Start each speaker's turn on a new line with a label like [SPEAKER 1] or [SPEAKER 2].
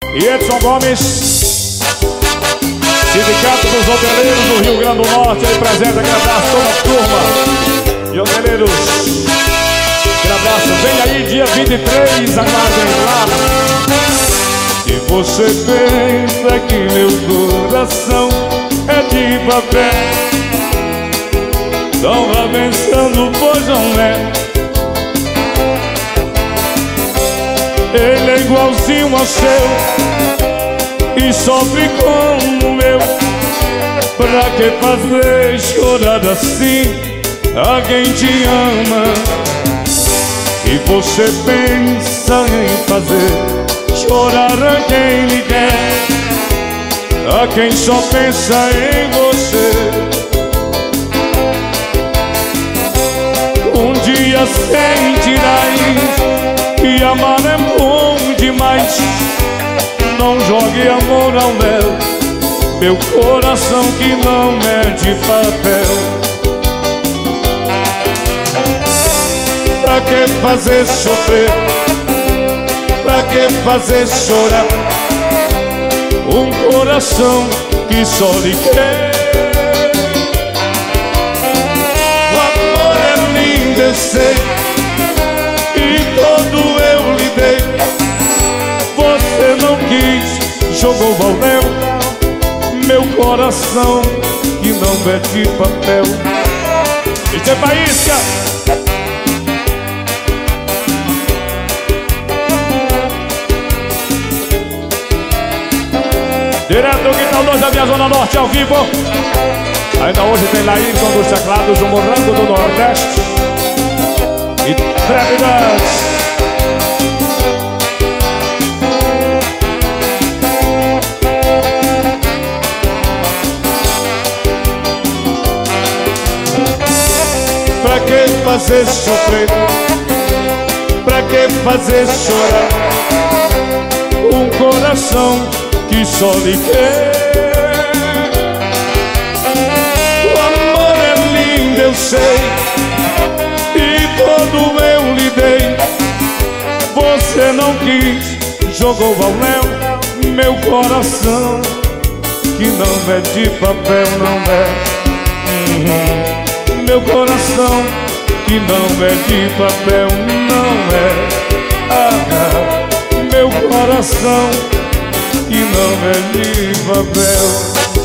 [SPEAKER 1] e Edson Gomes, Sindicato dos Hoteleiros do Rio Grande do Norte, aí presente, aquele abraço toda a turma de hoteleiros. Aquele abraço, vem aí dia 23, aguardem lá. Se você pensa que meu coração é de papel, não vá pensando, pois não é. Ele é igualzinho ao seu e sofre como o meu. Pra que fazer chorar assim a quem te ama? E você pensa em fazer chorar a quem lhe quer, a quem só pensa em você. Um dia sentirás que amar é bom demais. Não jogue amor ao léu, meu coração que não é de papel. Pra que fazer sofrer? Pra que fazer chorar um coração que só lhe quer? O amor é lindo, eu sei, e todo eu lhe dei. Você não quis, jogou ao léu, meu coração que não é de papel. Isso é Faísca. Direto do Quintal 2 da minha Zona Norte, ao vivo. Ainda hoje tem Laírton dos teclados, o Morango do Nordeste e Trevidas. Pra que fazer sofrer? Pra que fazer chorar um coração que só lhe quer? O amor é lindo, eu sei, e todo eu lhe dei. Você não quis, jogou ao léu, meu coração que não é de papel, não é. Meu coração que não é de papel, não é. Meu coração que não é de papel.